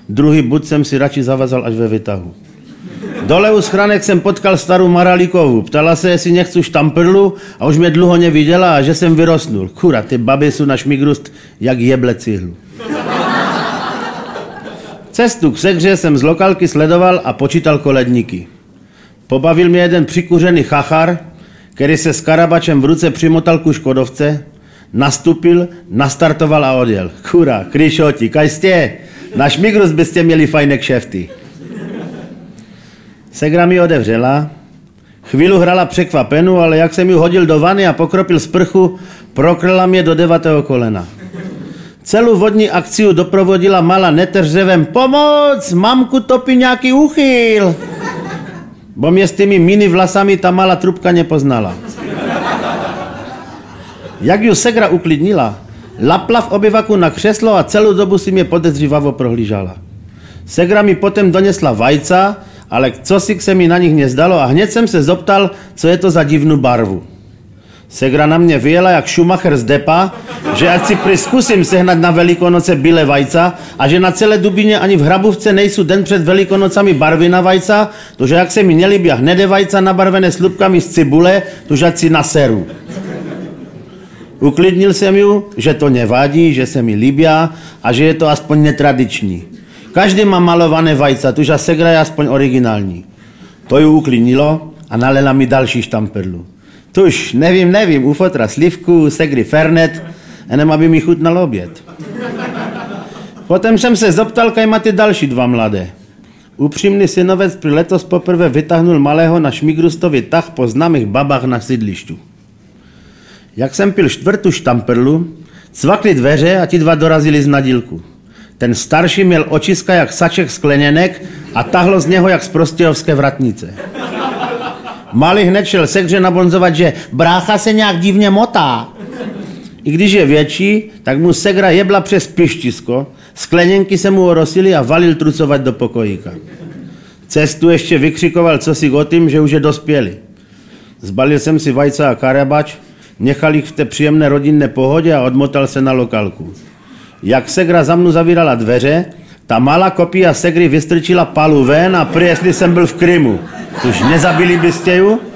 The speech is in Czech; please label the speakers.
Speaker 1: Druhý but jsem si radši zavazal až ve vytahu. Dole u schránek jsem potkal starou Maralíkovu. Ptala se, jestli nechci štamprlu a už mě dlouho neviděla a že jsem vyrostnul. Kura, ty baby jsou na šmigrust jak jeble cihlu. Cestu k Segře jsem z lokálky sledoval a počítal koledníky. Pobavil mě jeden přikuřený chachar, který se s karabačem v ruce přimotal ku Škodovce, nastupil, nastartoval a odjel. Kura, kryšoti, kaj jste? Na šmigrust byste měli fajné kšefty. Segra mi odevřela, chvíli hrala překvapenu, ale jak jsem ji hodil do vany a pokropil sprchu, prokrla mě do 9. kolena. Celou vodní akciu doprovodila malá netrževem pomoc, mamku topí nějaký uchyl. Bo mě s těmi mini vlasami ta malá trubka nepoznala. Jak ju Segra uklidnila, lapla v obyvaku na křeslo a celou dobu si mě podezřívavo prohlížala. Segra mi potom donesla vajca, ale cosik se mi na nich nezdalo a hned jsem se zoptal, co je to za divnou barvu. Segra na mě vyjela jak Schumacher z depa, že ať si zkusím sehnat na Velikonoce bílé vajca a že na celé Dubině ani v Hrabůvce nejsou den před Velikonocami barvy na vajca, tože jak se mi nelíbí hnedé vajca nabarvené slupkami z cibule, tože ať si naseru. Uklidnil jsem ju, že to nevadí, že se mi líbí a že je to aspoň netradiční. Každý má malované vajca, tuž Segra je aspoň originální. To ju uklidnilo a nalela mi další štamperlu. Tuž, nevím, u fotra slivku, Segry fernet, jenom aby mi chutnal oběd. Potom jsem se zoptal, kaj má ty další dva mladé. Upřímný synovec pri letos poprvé vytáhnul malého na šmigrustovi tah po známých babách na sídlištu. Jak jsem pil 4. štamperlu, cvakli dveře a ti dva dorazili z nadílku. Ten starší měl očiska jak saček skleněnek a tahlo z něho jak z prostějovské vratnice. Malý hned šel Segře nabonzovat, že brácha se nějak divně motá. I když je větší, tak mu Segra jebla přes pištisko, skleněnky se mu orosily a valil trucovat do pokojíka. Cestu ještě vykřikoval cosi o tím, že už je dospělý. Zbalil jsem si vajca a karabač, nechal jich v té příjemné rodinné pohodě a odmotal se na lokálku. Jak Segra za mnou zavírala dveře, ta malá kopia Segry vystrčila palu ven a prý, jestli jsem byl v Krymu. Tuž nezabili byste ju?